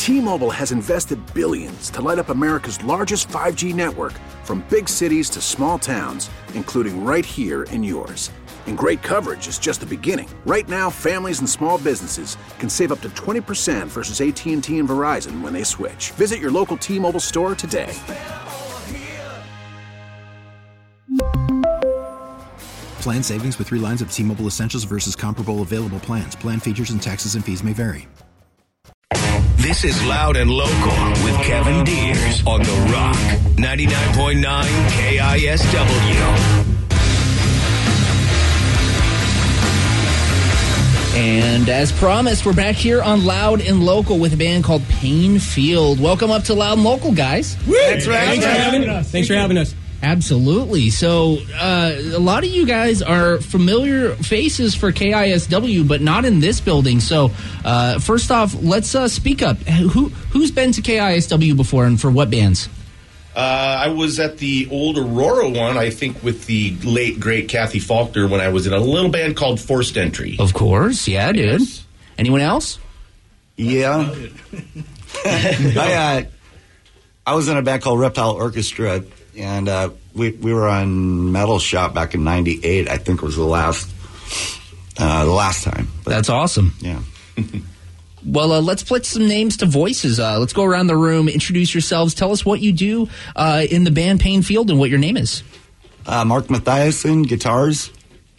T-Mobile has invested billions to light up America's largest 5G network, from big cities to small towns, including right here in yours. And great coverage is just the beginning. Right now, families and small businesses can save up to 20% versus AT&T and Verizon when they switch. Visit your local T-Mobile store today. Plan savings with 3 lines of T-Mobile Essentials versus comparable available plans. Plan features and taxes and fees may vary. This is Loud and Local with Kevin Deers on The Rock, 99.9 KISW. And as promised, we're back here on Loud and Local with a band called Painfield. Welcome up to Loud and Local, guys. Thanks for having us. Thanks for having us. Absolutely. So a lot of you guys are familiar faces for KISW, but not in this building. So first off, let's speak up. Who's been to KISW before and for what bands? I was at the old Aurora one, I think, with the late, great Kathy Faulkner when I was in a little band called Forced Entry. Of course. Yeah, dude. Yes. Anyone else? Yeah. I was in a band called Reptile Orchestra, and we were on Metal Shop back in '98. I think it was the last time. But, that's awesome. Yeah. Well, let's put some names to voices. Let's go around the room, introduce yourselves, tell us what you do in the band Painfield and what your name is. Mark Mathiasen, guitars.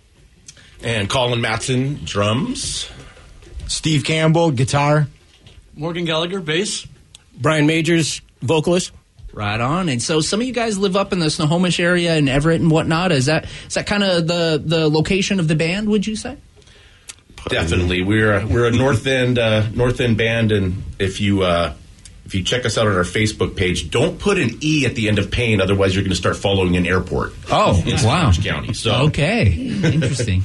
And Colin Matson, drums. Steve Campbell, guitar. Morgan Gallagher, bass. Brian Majors, vocalist. Right on. And so some of you guys live up in the Snohomish area and Everett and whatnot. Is that kind of the location of the band, would you say? Definitely. We're a North End band, and if you check us out on our Facebook page, don't put an E at the end of Pain, otherwise you're going to start following an airport. Oh, in wow. Snohomish County. So. Okay. Interesting.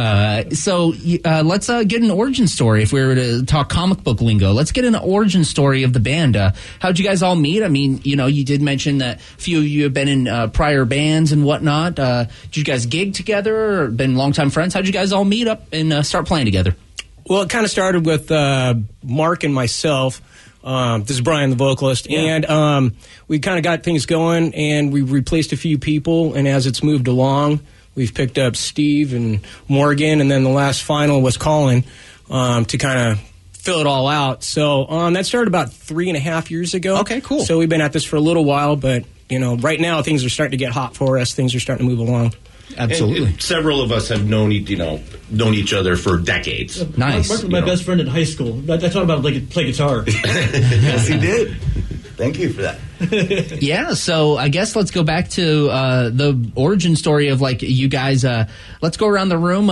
So let's get an origin story. If we were to talk comic book lingo, let's get an origin story of the band. How'd you guys all meet? I mean, you did mention that a few of you have been in prior bands and whatnot. Did you guys gig together or been longtime friends? How'd you guys all meet up and start playing together? Well, it kind of started with Mark and myself. This is Brian, the vocalist, yeah. And we kind of got things going, and we replaced a few people, and as it's moved along, we've picked up Steve and Morgan, and then the last final was Colin to kind of fill it all out. So that started about 3.5 years ago. Okay, cool. So we've been at this for a little while, but, right now things are starting to get hot for us. Things are starting to move along. Absolutely. And several of us have known each other for decades. Nice. Mark was my best friend in high school. I taught him how to play guitar. Yes, he did. Thank you for that. Yeah, so I guess let's go back to the origin story of you guys. Let's go around the room.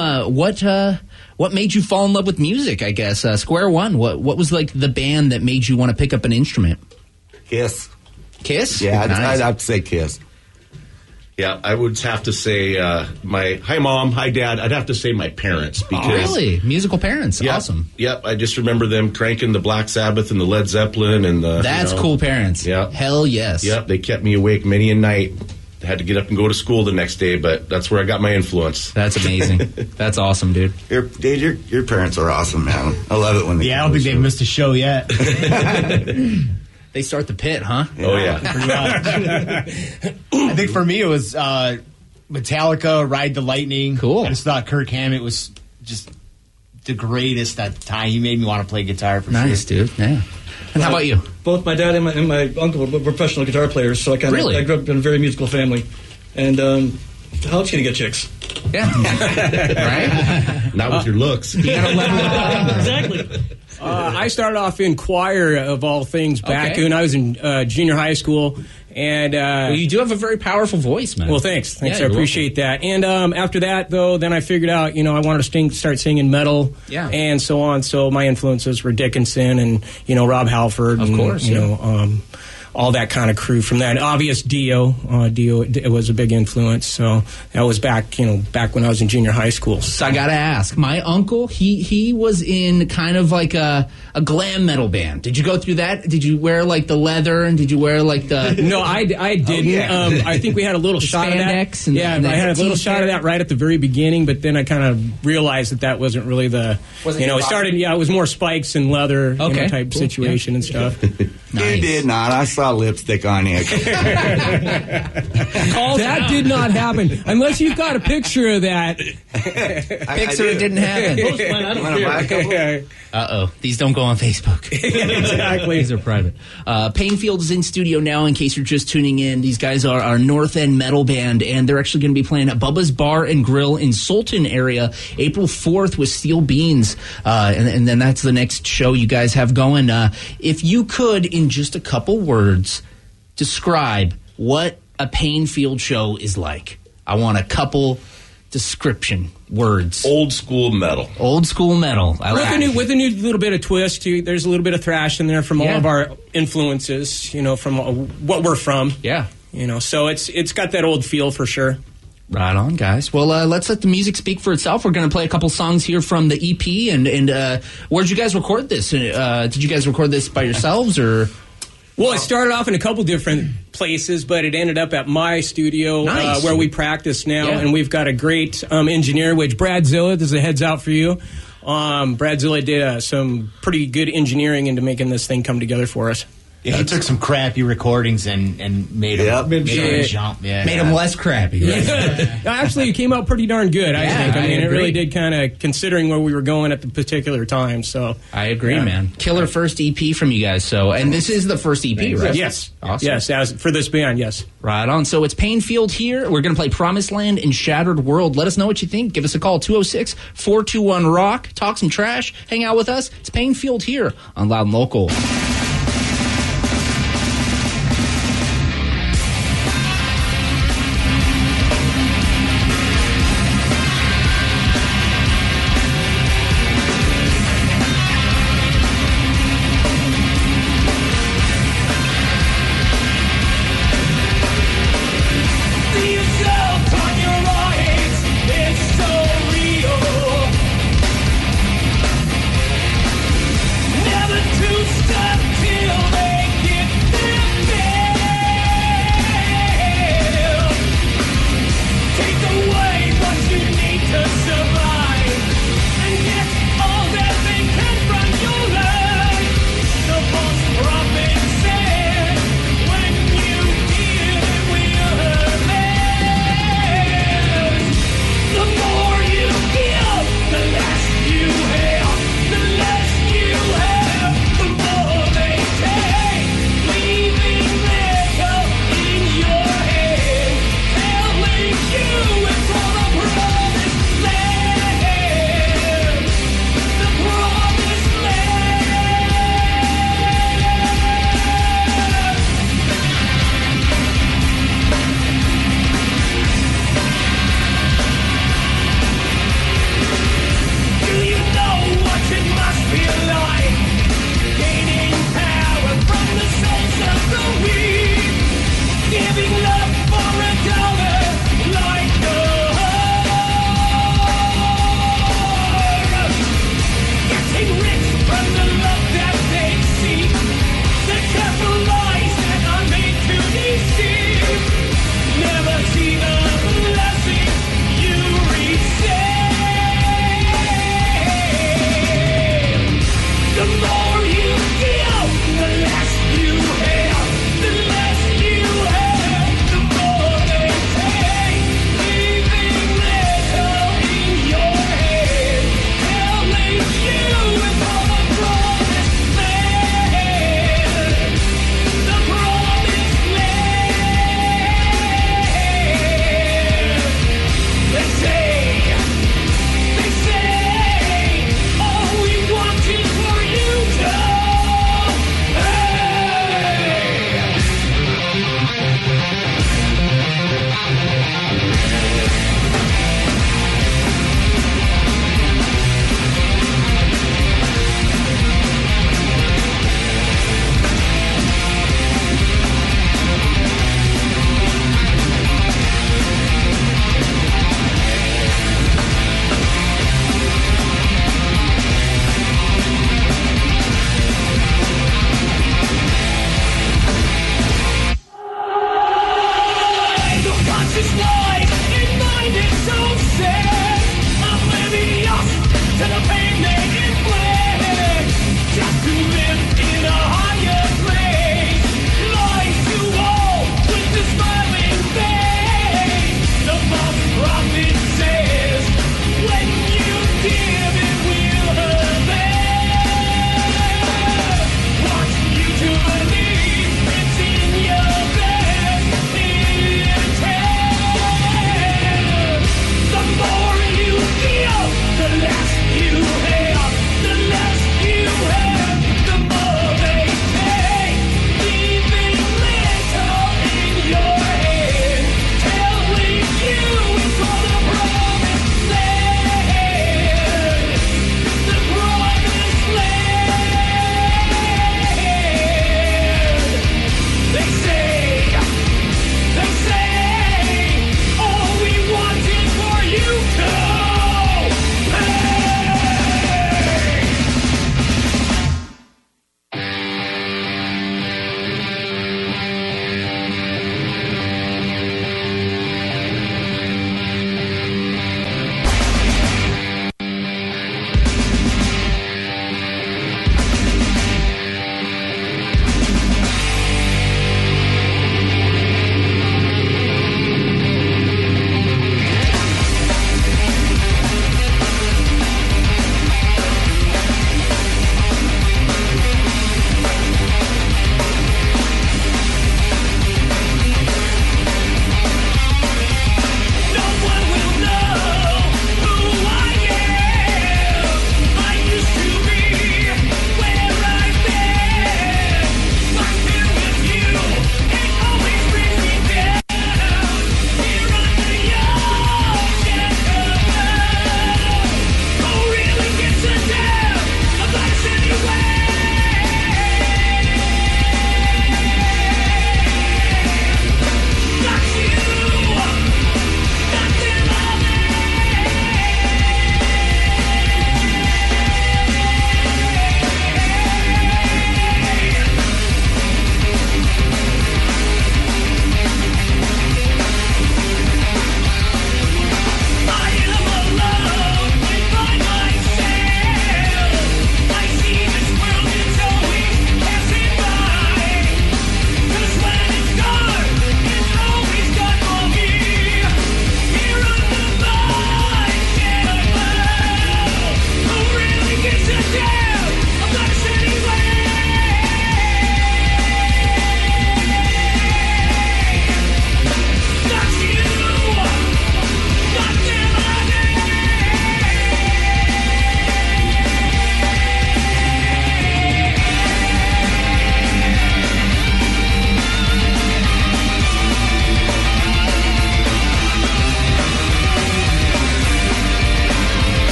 What made you fall in love with music? I guess square one. What was the band that made you want to pick up an instrument? Kiss. Kiss? Yeah, Nice. I'd have to say Kiss. Yeah, I would have to say hi Mom, hi Dad. I'd have to say my parents because really musical parents. Yeah, awesome. Yep, I just remember them cranking the Black Sabbath and the Led Zeppelin and the. That's cool parents. Yeah, hell yes. Yep, they kept me awake many a night. I had to get up and go to school the next day, but that's where I got my influence. That's amazing. That's awesome, dude. Your parents are awesome, man. I love it when they. Yeah, I don't think they've missed a show yet. They start the pit, huh? Yeah. Oh, yeah. Pretty much. I think for me it was Metallica, Ride the Lightning. Cool. I just thought Kirk Hammett was just the greatest at the time. He made me want to play guitar for nice, sure. Dude. Yeah. And how about you? Both my dad and my uncle were professional guitar players, so I grew up in a very musical family. And how else are you going to get chicks? Yeah. Right? Not with your looks. You got to level up. Exactly. I started off in choir, of all things, back when I was in junior high school. And you do have a very powerful voice, man. Well, thanks. Yeah, I appreciate that. And after that, though, then I figured out, I wanted to start singing metal and so on. So my influences were Dickinson and, Rob Halford. Of course, all that kind of crew from that. Obvious Dio it was a big influence. So that was back when I was in junior high school. So I gotta ask, my uncle, he was in kind of like a glam metal band. Did you go through that? Did you wear like the leather, and did you wear like the? No, I didn't. Oh, yeah. I think we had a little shot of that. And I had a little shot of that right at the very beginning, but then I kind of realized that wasn't really the. It started. Yeah, it was more spikes and leather type situation and stuff. Nice. You did not. I saw lipstick on you. That did not happen. Unless you've got a picture of that. Picture it didn't happen. Uh-oh. These don't go on Facebook. Exactly. These are private. Painfield is in studio now, in case you're just tuning in. These guys are our North End metal band, and they're actually going to be playing at Bubba's Bar and Grill in Sultan area April 4th with Steel Beans. And then that's the next show you guys have going. If you could, in just a couple words, describe what a Painfield show is like. I want a couple description words. Old school metal. Old school metal. I like with a new little bit of twist. There's a little bit of thrash in there from all of our influences. From what we're from. Yeah. So it's got that old feel for sure. Right on, guys. Well, let's let the music speak for itself. We're going to play a couple songs here from the EP. And where'd you guys record this? Did you guys record this by yourselves, or? Well, it started off in a couple different places, but it ended up at my studio where we practice now. Yeah. And we've got a great engineer, which Brad Zilla, this is a heads out for you. Brad Zilla did some pretty good engineering into making this thing come together for us. Yeah, he took some crappy recordings and made them jump. Made them less crappy. Right? Actually, it came out pretty darn good, I think. I mean, it really did, kind of considering where we were going at the particular time. So I agree, man. Killer first EP from you guys. So, and this is the first EP, right? Yes. Awesome. Yes, for this band, yes. Right on. So it's Painfield here. We're going to play Promised Land and Shattered World. Let us know what you think. Give us a call, 206-421-ROCK. Talk some trash. Hang out with us. It's Painfield here on Loud and Local. Never to stop.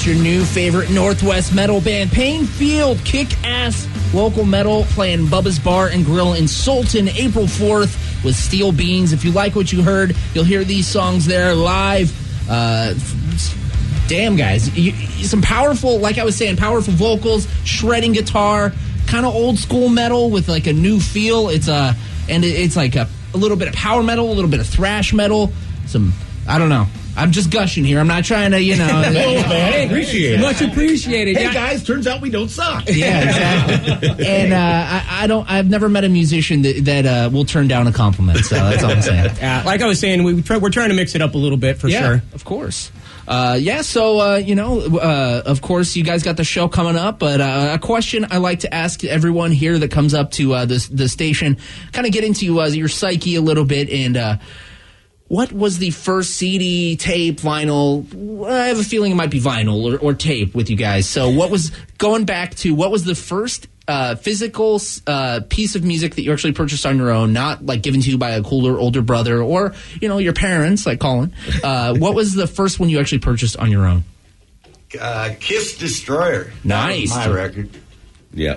your new favorite Northwest metal band, Painfield. Kick-ass local metal playing Bubba's Bar and Grill in Sultan April 4th with Steel Beans. If you like what you heard, you'll hear these songs there live. Damn, guys. Some powerful, like I was saying, powerful vocals, shredding guitar, kind of old school metal with like a new feel. It's like a little bit of power metal, a little bit of thrash metal. I don't know. I'm just gushing here. I'm not trying to, man, appreciate it. Much appreciated. Hey, guys, turns out we don't suck. Yeah, exactly. And I've never met a musician that will turn down a compliment. So that's all I'm saying. Like I was saying, we're trying to mix it up a little bit for sure. Of course. Of course, you guys got the show coming up, but a question I like to ask everyone here that comes up to the station, kind of get into your psyche a little bit, and what was the first CD, tape, vinyl? I have a feeling it might be vinyl or tape with you guys. So what was the first physical piece of music that you actually purchased on your own, not like given to you by a cooler older brother or, your parents, like Colin? What was the first one you actually purchased on your own? Kiss Destroyer. Nice. That was my record. Yeah.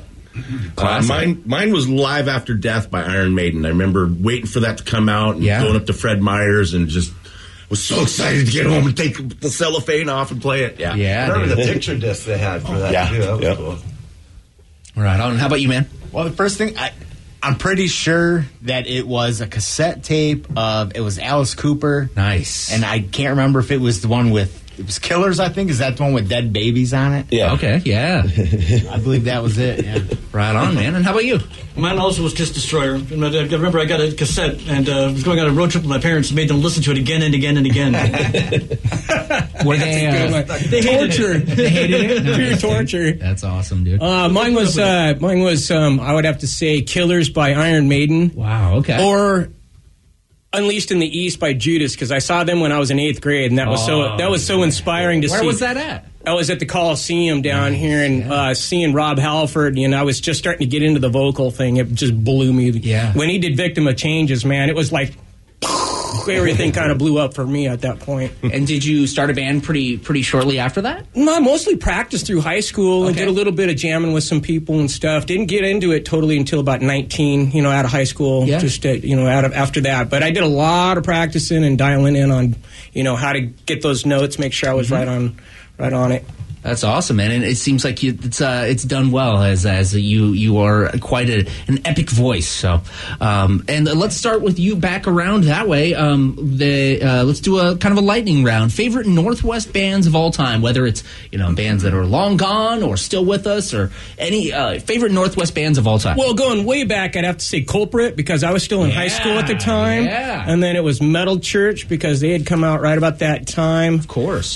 Mine was Live After Death by Iron Maiden. I remember waiting for that to come out and going up to Fred Meyer's and just was so excited to get home and take the cellophane off and play it. Yeah. I remember the picture disc they had for that too. That was cool. Right on. How about you, man? Well, the first thing, I'm pretty sure that it was a cassette tape it was Alice Cooper. Nice. And I can't remember if it was the one with, it was Killers, I think. Is that the one with dead babies on it? Yeah. Okay, yeah. I believe that was it, yeah. Right on, man. And how about you? Mine also was Kiss Destroyer. I remember I got a cassette and was going on a road trip with my parents and made them listen to it again and again and again. Were they torture? They hated it? Pure torture. That's awesome, dude. Mine was I would have to say Killers by Iron Maiden. Wow, okay. Or Unleashed in the East by Judas, because I saw them when I was in 8th grade, and that was so inspiring to see. Where was that at? I was at the Coliseum down here, and seeing Rob Halford, I was just starting to get into the vocal thing. It just blew me. Yeah. When he did Victim of Changes, man, it was like everything kind of blew up for me at that point. And did you start a band pretty shortly after that? No, I mostly practiced through high school and did a little bit of jamming with some people and stuff. Didn't get into it totally until about 19, out of high school, just after that. But I did a lot of practicing and dialing in on, how to get those notes, make sure I was right on it. That's awesome, man, and it seems like it's done well as you are quite an epic voice. So, and let's start with you back around that way. Let's do a kind of a lightning round. Favorite Northwest bands of all time, whether it's bands that are long gone or still with us, or any favorite Northwest bands of all time. Well, going way back, I'd have to say Culprit, because I was still in high school at the time, and then it was Metal Church because they had come out right about that time. Of course.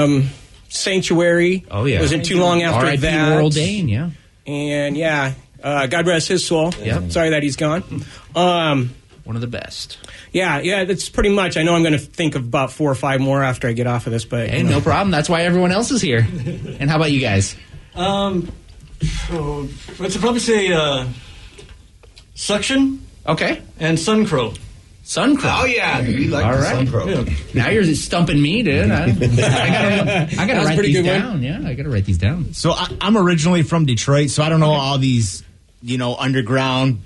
Sanctuary. Oh, yeah. It wasn't too long after R.I.P. that. Laurel Dane, yeah. And, God rest his soul. Yep. Sorry that he's gone. One of the best. Yeah, that's pretty much. I know I'm going to think of about 4 or 5 more after I get off of this, but... Hey, no problem. That's why everyone else is here. And how about you guys? I'd probably say Suction. Okay. And Suncrow. Suncrow. Oh, yeah. We like the Suncrow. Yeah. Now you're stumping me, dude. I gotta write these down. Yeah, I gotta write these down. So I'm originally from Detroit, so I don't know all these, underground,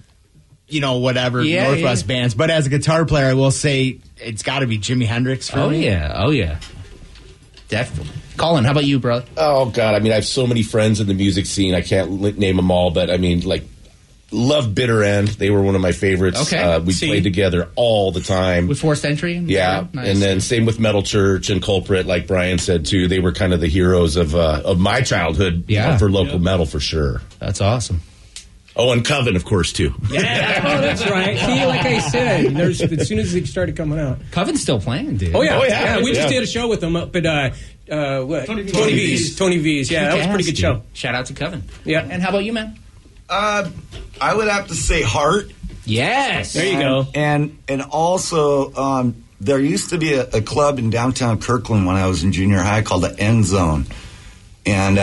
Northwest bands. But as a guitar player, I will say it's got to be Jimi Hendrix for me. Oh, yeah. Definitely. Colin, how about you, brother? Oh, God. I mean, I have so many friends in the music scene. I can't name them all, but I mean, love Bitter End. They were one of my favorites. Okay. We played together all the time. With Forced Entry? Yeah. Nice. And then same with Metal Church and Culprit, like Brian said, too. They were kind of the heroes of my childhood for local metal, for sure. That's awesome. Oh, and Coven, of course, too. Yeah, that's right. See, like I said, as soon as it started coming out. Coven's still playing, dude. Oh, yeah. We just did a show with them up at... Tony V's. Yeah, that was a pretty good show. Shout out to Coven. Yeah. And how about you, man? I would have to say Heart. Yes. There you go. And also, there used to be a club in downtown Kirkland when I was in junior high called the End Zone. And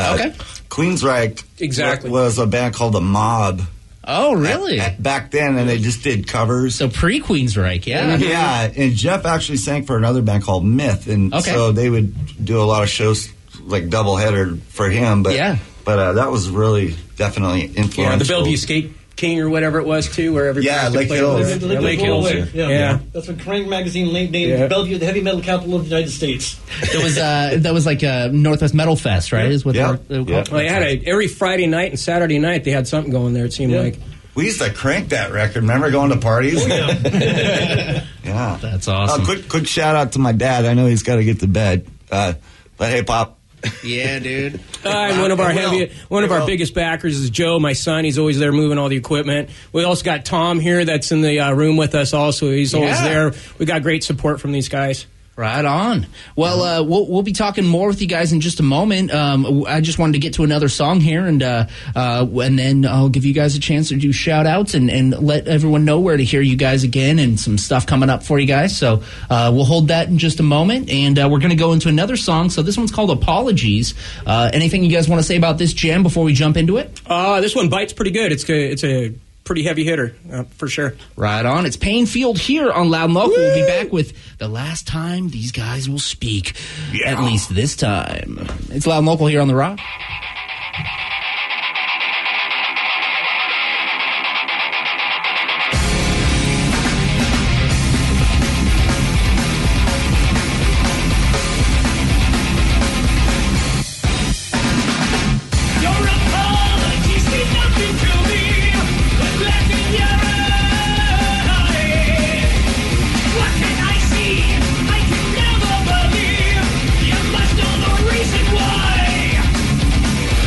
Queensryche was a band called The Mob. Oh, really? Back then, and they just did covers. So pre-Queensryche, yeah. Yeah, and Jeff actually sang for another band called Myth, and so they would do a lot of shows like doubleheader for him. But that was really definitely influential. Yeah, the Bellevue Skate King or whatever it was too, where every Lake Hills. Lake Hills. Yeah. That's when Crank Magazine named Bellevue the heavy metal capital of the United States. There was that was like a Northwest Metal Fest, right? Is what they were Well, they had every Friday night and Saturday night they had something going there. It seemed like. We used to crank that record. Remember going to parties? Oh, yeah. Yeah. That's awesome. Quick shout out to my dad. I know he's got to get to bed. But hey, Pop. Yeah, dude. One of our biggest backers is Joe, my son. He's always there moving all the equipment. We also got Tom here that's in the room with us also. He's always there. We got great support from these guys. Right on. Well, we'll be talking more with you guys in just a moment. I just wanted to get to another song here, and then I'll give you guys a chance to do shout-outs and let everyone know where to hear you guys again and some stuff coming up for you guys. So we'll hold that in just a moment, and we're going to go into another song. So this one's called Apologies. Anything you guys want to say about this jam before we jump into it? This one bites pretty good. It's a pretty heavy hitter, for sure. Right on. It's Painfield here on Loud and Local. We'll be back with the last time these guys will speak. Yeah. At least this time. It's Loud and Local here on The Rock. I can never believe you must know the reason why.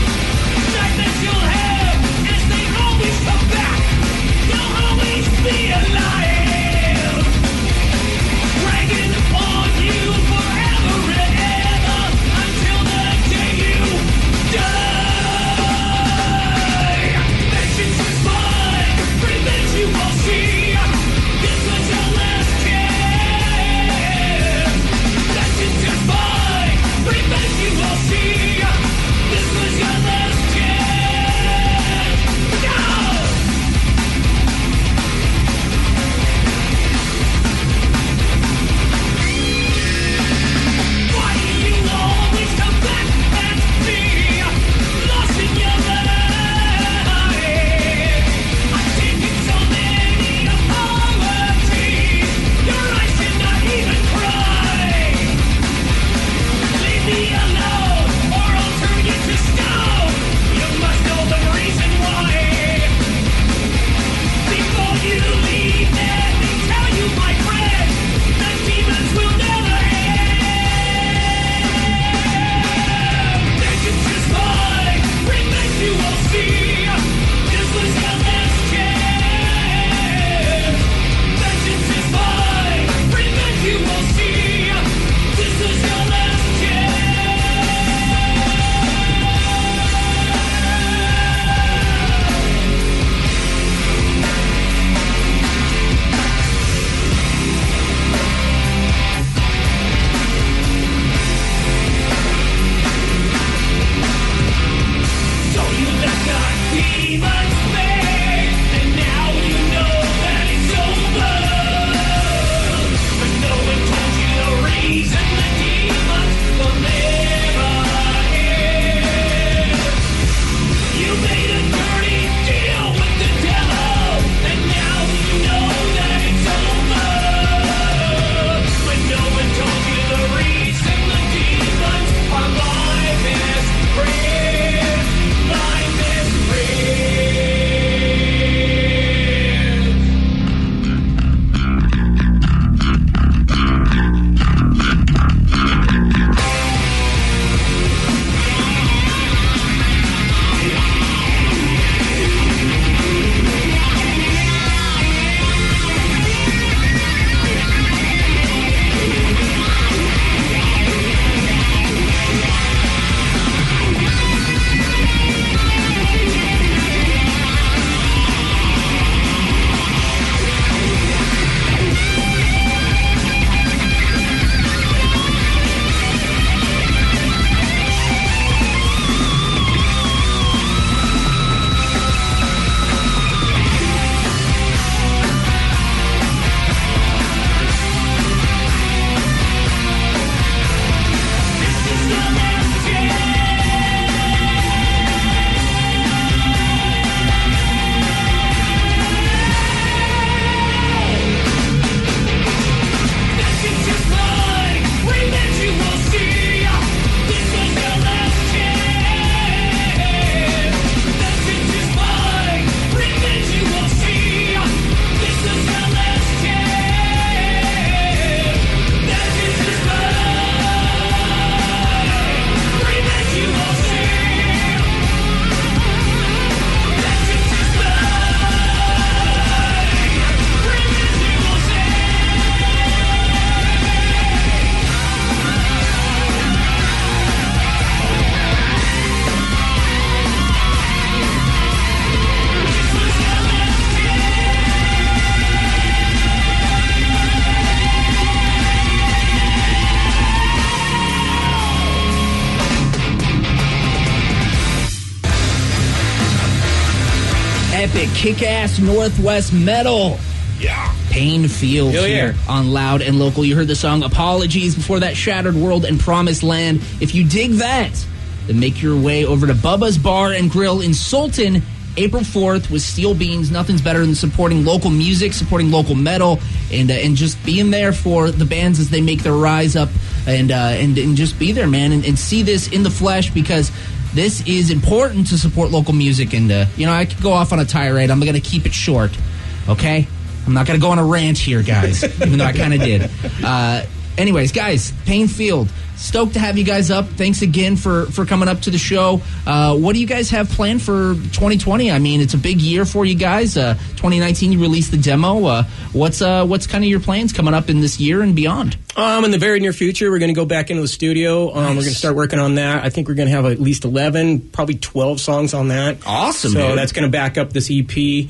epic, kick-ass Northwest metal. Yeah. Painfield here on Loud and Local. You heard the song Apologies, before that Shattered World and Promised Land. If you dig that, then make your way over to Bubba's Bar and Grill in Sultan, April 4th with Steel Beans. Nothing's better than supporting local music, supporting local metal, and just being there for the bands as they make their rise up, and just be there, man, and see this in the flesh, because this is important to support local music. And I could go off on a tirade. I'm going to keep it short, okay? I'm not going to go on a rant here, guys, even though I kind of did. Anyways, guys, Painfield, stoked to have you guys up. Thanks again for coming up to the show. What do you guys have planned for 2020? I mean, it's a big year for you guys. 2019, you released the demo. What's kind of your plans coming up in this year and beyond? In the very near future, we're going to go back into the studio. Nice. We're going to start working on that. I think we're going to have at least 11, probably 12 songs on that. Awesome, So dude. that's going to back up this EP.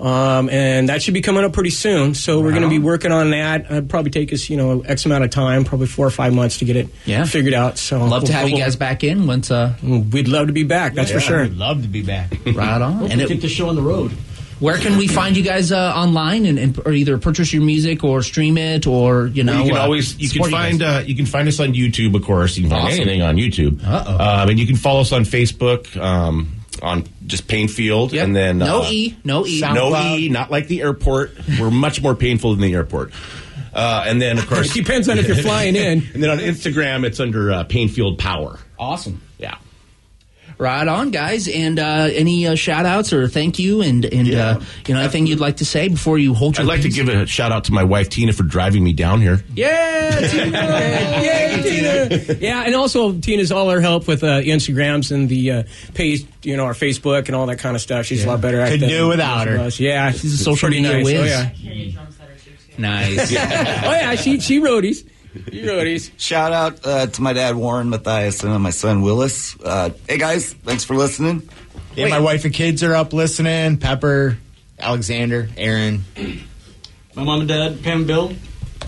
And that should be coming up pretty soon. So we're going to be working on that. It'd probably take us, X amount of time, probably 4 or 5 months to get it figured out. So love to have you guys back in once. We'd love to be back. That's for sure. We'd love to be back. Right on. And take the show on the road. Where can we find you guys online or either purchase your music or stream it, or you can find us on YouTube, of course. You can find anything on YouTube. And you can follow us on Facebook. On just Painfield, and then no E, not like the airport. We're much more painful than the airport. And then, of course, it depends on if you're flying in. And then on Instagram, it's under Painfield Power. Awesome. Yeah. Right on, guys. And any shout-outs or thank you and anything you'd like to say before you hold your I'd like to give a shout-out to my wife, Tina, for driving me down here. Yeah, Tina! Yay, Tina! Yeah, and also Tina's all our help with Instagrams and the page, our Facebook and all that kind of stuff. She's a lot better at that. Could do without her. Yeah, she's a social media nice. whiz. Oh, yeah. Nice. Oh, yeah, she roadies. Shout out to my dad, Warren Mathiasen, and my son, Willis. Hey, guys, thanks for listening. Yeah, my wife and kids are up listening. Pepper, Alexander, Aaron. My mom and dad, Pam and Bill.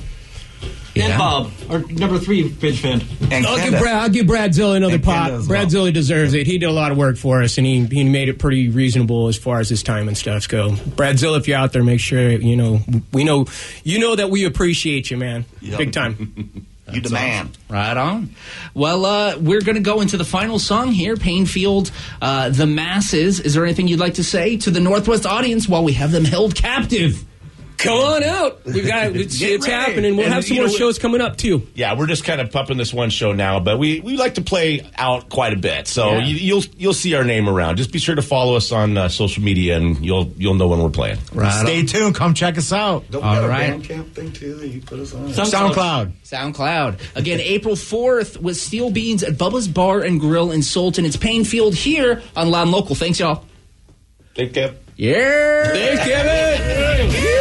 And Bob, our number 3 pitch fan. I'll give Brad Zilla another pop. Brad Zilla deserves it. He did a lot of work for us, and he made it pretty reasonable as far as his time and stuff go. Brad Zilla, if you're out there, make sure we know that we appreciate you, man. Yep. Big time. You demand. Right on. Well, we're going to go into the final song here, Painfield, The Masses. Is there anything you'd like to say to the Northwest audience while we have them held captive? Come on out. We've got it's happening. We'll have some more shows coming up too. Yeah, we're just kind of pumping this one show now, but we like to play out quite a bit. So you'll see our name around. Just be sure to follow us on social media, and you'll know when we're playing. Right. Stay tuned. Come check us out. Don't we have a Bandcamp thing too that you put us on? SoundCloud. Again, April 4th with Steel Beans at Bubba's Bar and Grill in Sultan. It's Painfield here on Loud and Local. Thanks, y'all. Thanks, Kev. Yeah. Thanks, Kevin.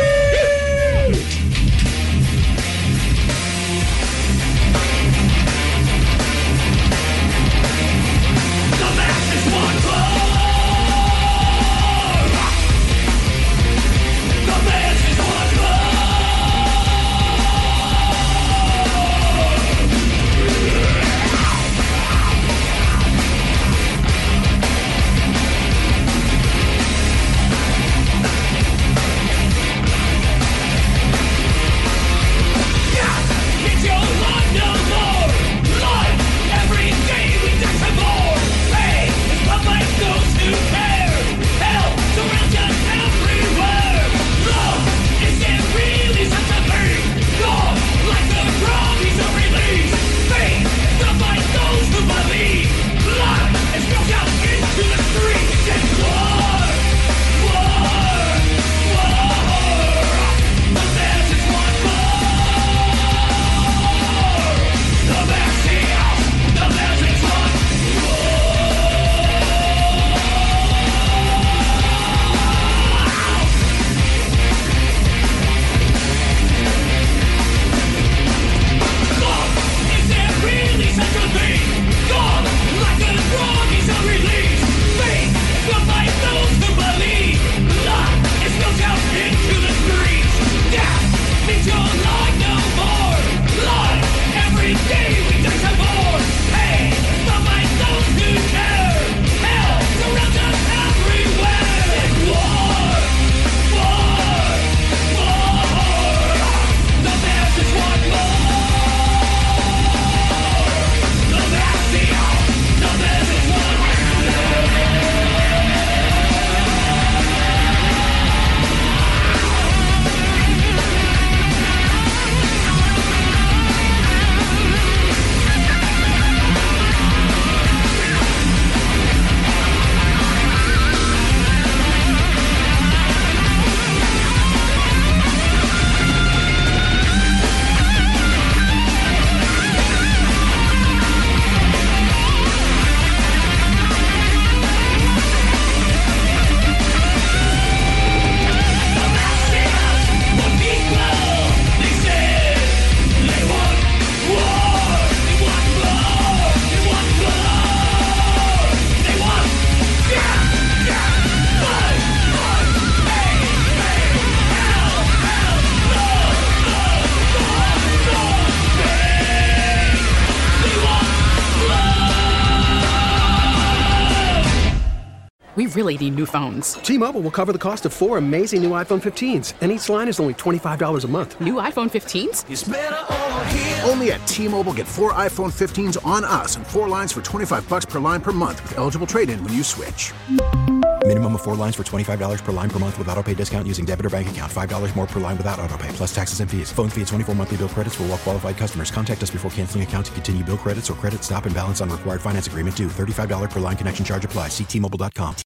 We really need new phones. T-Mobile will cover the cost of 4 amazing new iPhone 15s, and each line is only $25 a month. New iPhone 15s? It's better over here. Only at T-Mobile, get 4 iPhone 15s on us and 4 lines for $25 per line per month with eligible trade-in when you switch. Minimum of 4 lines for $25 per line per month with autopay discount using debit or bank account. $5 more per line without autopay, plus taxes and fees. Phone fee at 24 monthly bill credits for well-qualified customers. Contact us before canceling account to continue bill credits or credit stop and balance on required finance agreement due. $35 per line connection charge applies. See T-Mobile.com.